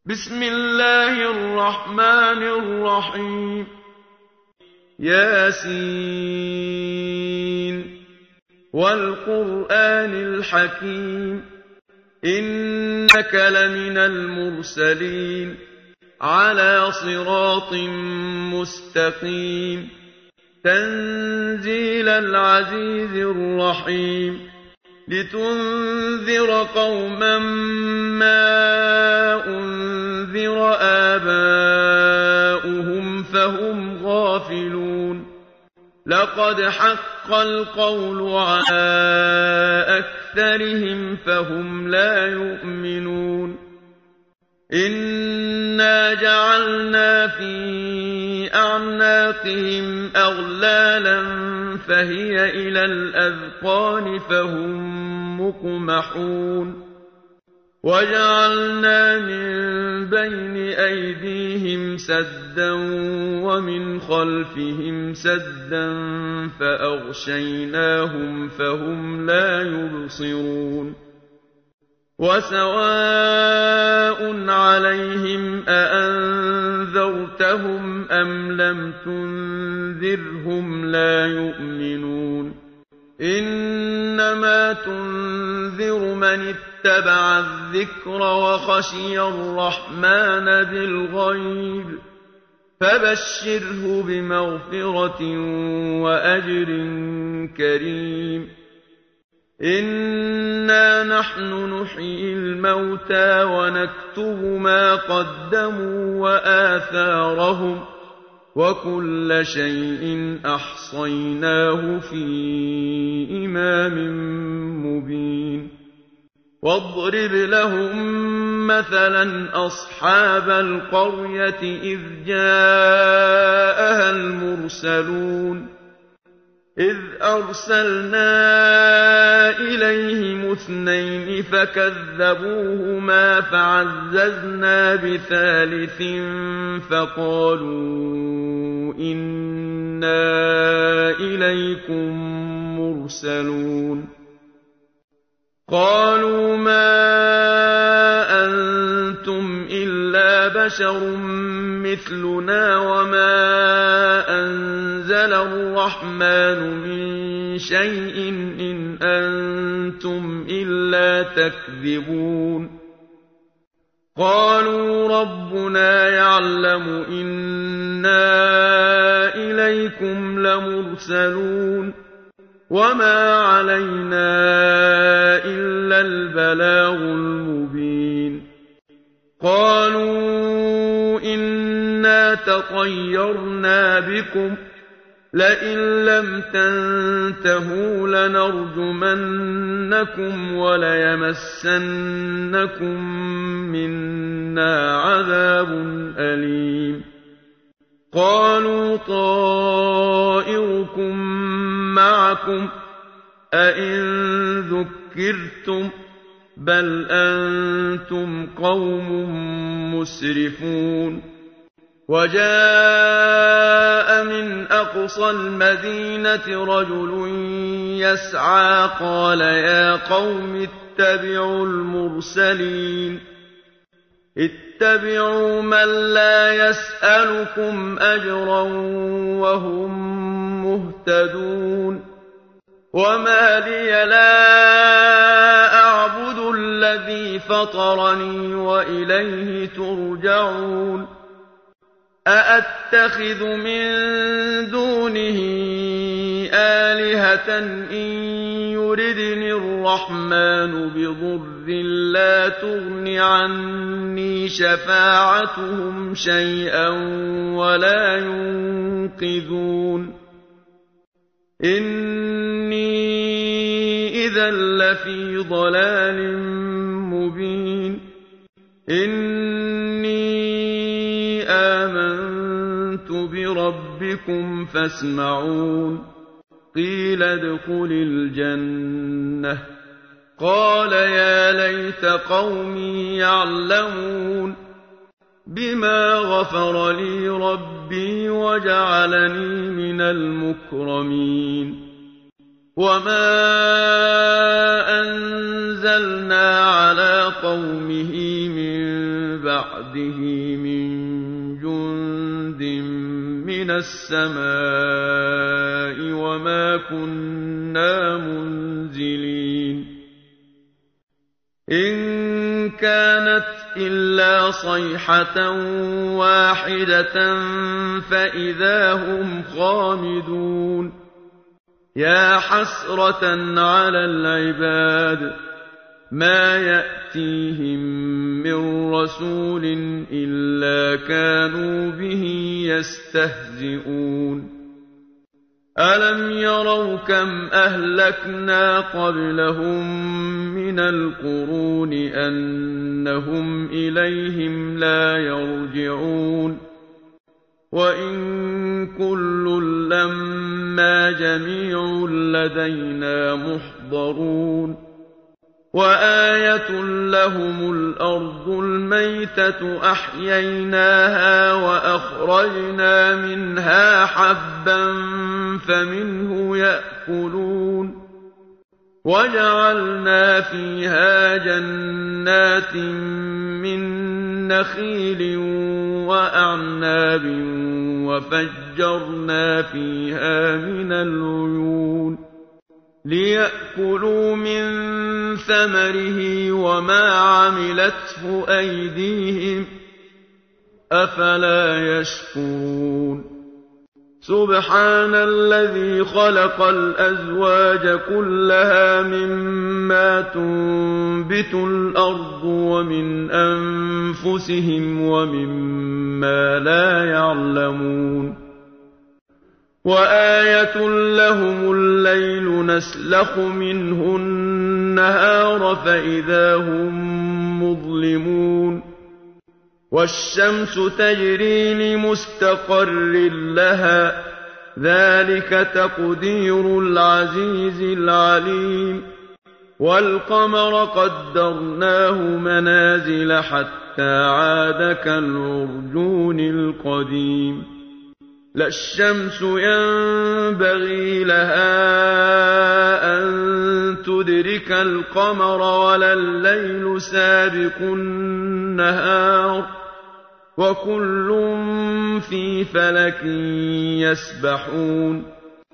بسم الله الرحمن الرحيم ياسين والقرآن الحكيم إنك لمن المرسلين على صراط مستقيم تنزيل العزيز الرحيم لتنذر قوما ما أنذر آباؤهم فهم غافلون لقد حق القول على أكثرهم فهم لا يؤمنون إنا جعلنا في أعناقهم أغلالا فهي إلى الأذقان فهم مقمحون وجعلنا من بين أيديهم سدا ومن خلفهم سدا فأغشيناهم فهم لا يبصرون وسواء عليهم أأنذرتهم أم لم تنذرهم لا يؤمنون إنما تنذر من اتبع الذكر وخشي الرحمن بالغيب فبشره بمغفرة وأجر كريم إنا نحن نحيي الموتى ونكتب ما قدموا وآثارهم وكل شيء أحصيناه في إمام مبين واضرب لهم مثلا أصحاب القرية إذ جاءها المرسلون إذ أرسلنا إليهم اثنين فكذبوهما فعززنا بثالث فقالوا إنا إليكم مرسلون قالوا ما أنتم إلا بشر مثلنا وما أنزل الرحمن من شيء إن أنتم إلا تكذبون قالوا ربنا يعلم إنا إليكم لمرسلون وما علينا إلا البلاغ المبين قالوا إنا تطيرنا بكم لئن لم تنتهوا لنرجمنكم وليمسنكم منا عذاب أليم قالوا طائركم معكم أئن ذكرتم بل أنتم قوم مسرفون وجاء من أقصى المدينة رجل يسعى قال يا قوم اتبعوا المرسلين اتبعوا من لا يسألكم أجرا وهم مهتدون وما لي لا أعبد الذي فطرني وإليه ترجعون أأتخذ من دونه آلهة إن يردني الرحمن بضر لا تغن عني شفاعتهم شيئا ولا ينقذون إني إذا لفي ضلال مبين إني آمنت بربكم فاسمعون قيل ادخل الجنة قال يا ليت قومي يعلمون بما غفر لي ربي وجعلني من المكرمين وما أنزلنا على قومه من بَعْدِهِ مِن جُندٍ مِّنَ السَّمَاءِ وَمَا كُنَّا مُنزِلِينَ إِن كَانَتْ إِلَّا صَيْحَةً وَاحِدَةً فَإِذَا هُمْ خَامِدُونَ يَا حَسْرَةً عَلَى الْعِبَادِ مَا يَأْتِيهِم مِّن رَّسُولٍ إِلَّا كَانُوا بِهِ يَسْتَهْزِئُونَ أَلَمْ يَرَوْا كَمْ أَهْلَكْنَا قَبْلَهُم مِّنَ الْقُرُونِ أَنَّهُمْ إِلَيْهِمْ لَا يَرْجِعُونَ وَإِن كُلٌّ لَّمَّا جَمِيعٌ لَّدَيْنَا مُحْضَرُونَ وَآيَةٌ لَّهُمُ الْأَرْضُ الْمَيْتَةُ أَحْيَيْنَاهَا وَأَخْرَجْنَا مِنْهَا حَبًّا فَمِنْهُ يَأْكُلُونَ وَجَعَلْنَا فِيهَا جَنَّاتٍ مِّن نَّخِيلٍ وَأَعْنَابٍ وَفَجَّرْنَا فِيهَا مِنَ الْعُيُونِ لِيَأْكُلُوا مِن ثَمَرِهِ وَمَا عَمِلَتْهُ أَيْدِيهِمْ ۖ أَفَلَا يَشْكُرُونَ سُبْحَانَ الَّذِي خَلَقَ الْأَزْوَاجَ كُلَّهَا مِمَّا تُنبِتُ الْأَرْضُ وَمِنْ أَنفُسِهِمْ وَمِمَّا لَا يَعْلَمُونَ وَآيَةٌ لَّهُمُ اللَّيْلُ نَسْلَخُ مِنْهُ النَّهَارَ فَإِذَا هُم مُّظْلِمُونَ وَالشَّمْسُ تَجْرِي لِمُسْتَقَرٍّ لَّهَا ۚ ذَٰلِكَ تَقْدِيرُ الْعَزِيزِ الْعَلِيمِ وَالْقَمَرَ قَدَّرْنَاهُ مَنَازِلَ حَتَّىٰ عَادَ كَالْعُرْجُونِ الْقَدِيمِ لا الشمس ينبغي لها أن تدرك القمر ولا الليل سابق النهار وكل في فلك يسبحون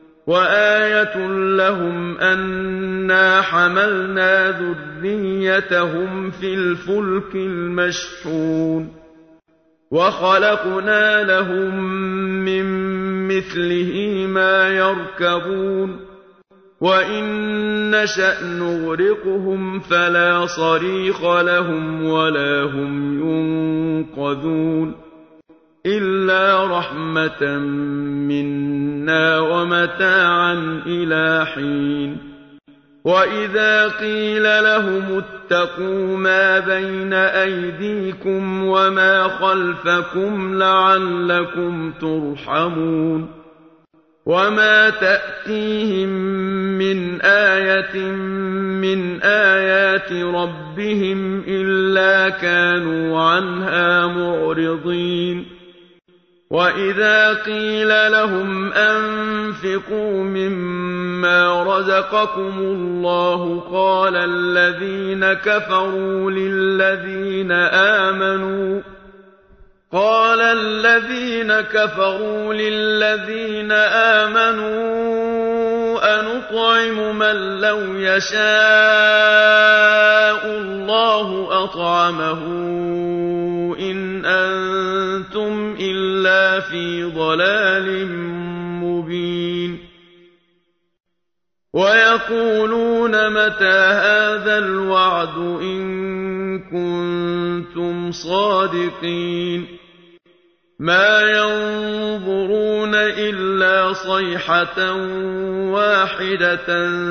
وآية لهم أنا حملنا ذريتهم في الفلك المشحون وخلقنا لهم من مثله ما يركبون وإن نشأ نغرقهم فلا صريخ لهم ولا هم ينقذون إلا رحمة منا ومتاعا إلى حين وإذا قيل لهم اتقوا ما بين أيديكم وما خلفكم لعلكم ترحمون وما تأتيهم من آية من آيات ربهم إلا كانوا عنها معرضين وإذا قيل لهم أنفقوا مما رزقكم الله قال الذين كفروا للذين آمنوا أنطعم من لو يشاء الله أطعمه إن أنتم إلا في ضلال مبين ويقولون متى هذا الوعد إن كنتم صادقين ما ينظرون إلا صيحة واحدة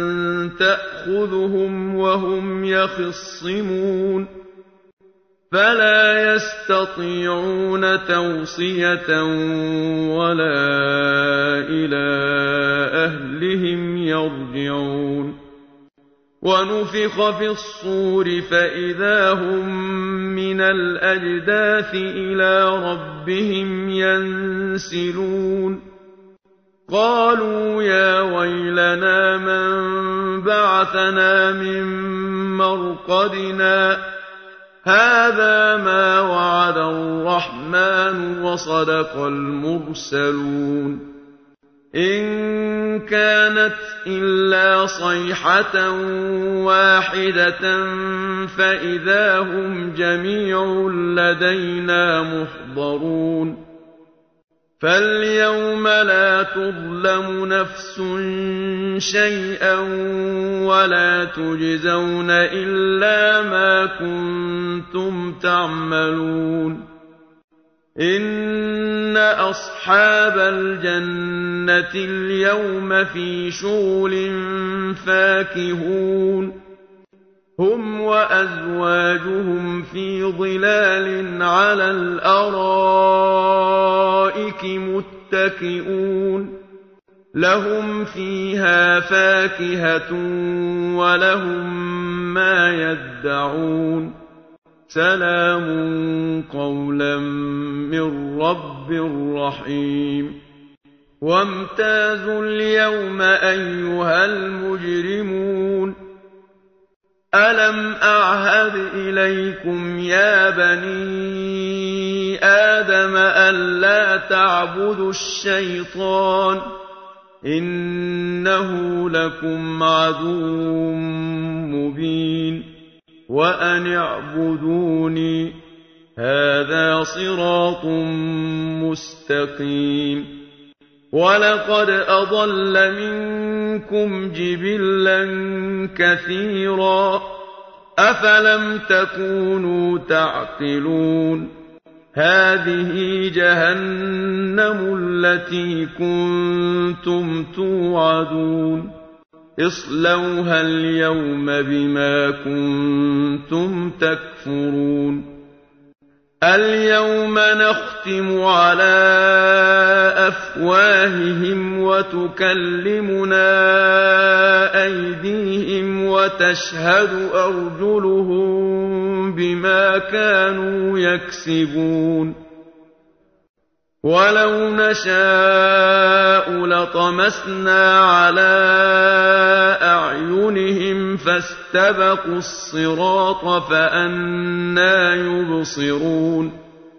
تأخذهم وهم يخصمون فلا يستطيعون توصية ولا إلى أهلهم يرجعون ونفخ في الصور فإذا هم من الأجداث إلى ربهم ينسلون قالوا يا ويلنا من بعثنا من مرقدنا هذا ما وعد الرحمن وصدق المرسلون إن كانت إلا صيحة واحدة فإذا هم جميع لدينا محضرون فاليوم لا تظلم نفس شيئا ولا تجزون إلا ما كنتم تعملون إن أصحاب الجنة اليوم في شغل فاكهون هم وأزواجهم في ظلال على الأرائك متكئون لهم فيها فاكهة ولهم ما يدعون سلام قولا من رب رحيم وامتازوا اليوم أيها المجرمون ألم أعهد إليكم يا بني آدم ألا تعبدوا الشيطان إنه لكم عدو مبين وأن اعبدوني هذا صراط مستقيم ولقد أضل منكم جبلا كثيرا أفلم تكونوا تعقلون هذه جهنم التي كنتم توعدون اصلوها اليوم بما كنتم تكفرون اليوم نختم على أفواههم وتكلمنا أيديهم وتشهد أرجلهم بما كانوا يكسبون ولو نشاء لطمسنا على أعينهم فاستبقوا الصراط فأنى يبصرون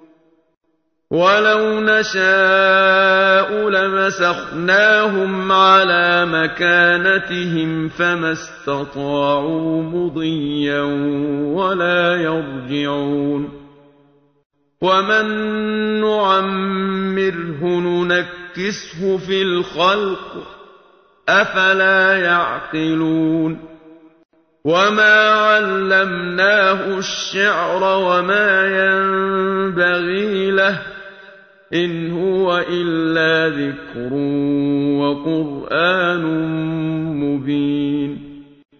ولو نشاء لمسخناهم على مكانتهم فما استطاعوا مضيا ولا يرجعون ومن نعمره ننكسه في الخلق أفلا يعقلون وما علمناه الشعر وما ينبغي له إن هو إلا ذكر وقرآن مبين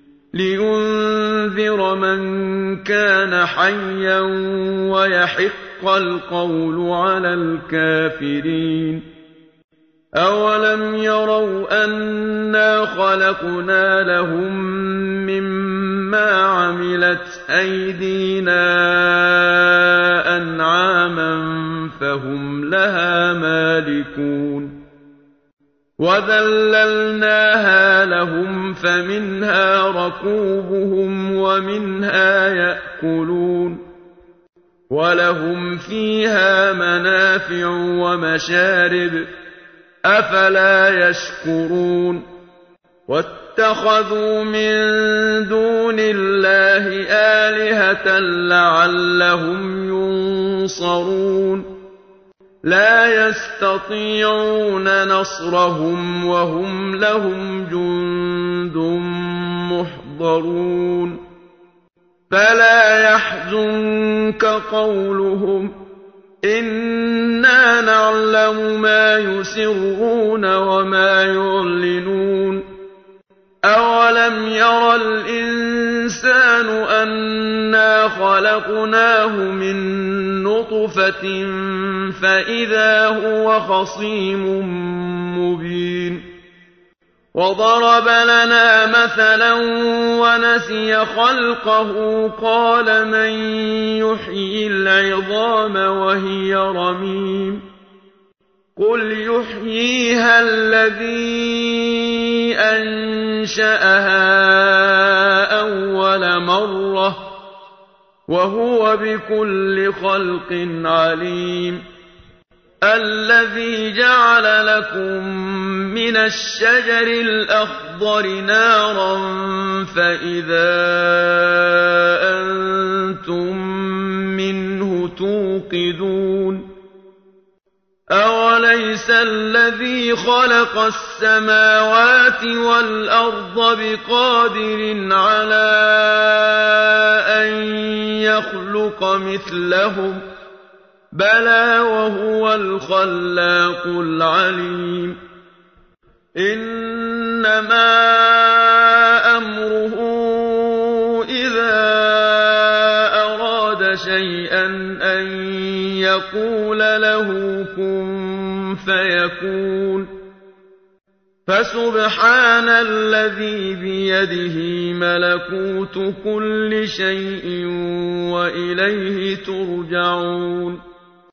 لينذر من كان حيا ويحق القول على الكافرين أولم يروا أنا خلقنا لهم مما عملت أيدينا أنعاما فهم لها مالكون وذللناها لهم فمنها ركوبهم ومنها يأكلون ولهم فيها منافع ومشارب أفلا يشكرون واتخذوا من دون الله آلهة لعلهم ينصرون لا يستطيعون نصرهم وهم لهم جند محضرون فلا يحزنك قولهم إنا نعلم ما يسرون وما يعلنون أولم ير الإنسان أنا خلقناه من نطفة فإذا هو خصيم مبين وضرب لنا مثلا ونسي خلقه قال من يحيي العظام وهي رميم قل يحييها الذي أنشأها أول مرة وهو بكل خلق عليم الذي جعل لكم من الشجر الأخضر نارا فإذا أنتم منه توقدون أوليس الذي خلق السماوات والأرض بقادر على أن يخلق مثلهم بلى وهو الخلاق العليم إنما أمره إذا أراد شيئا أن يقول له كن فيكون فسبحان الذي بيده ملكوت كل شيء وإليه ترجعون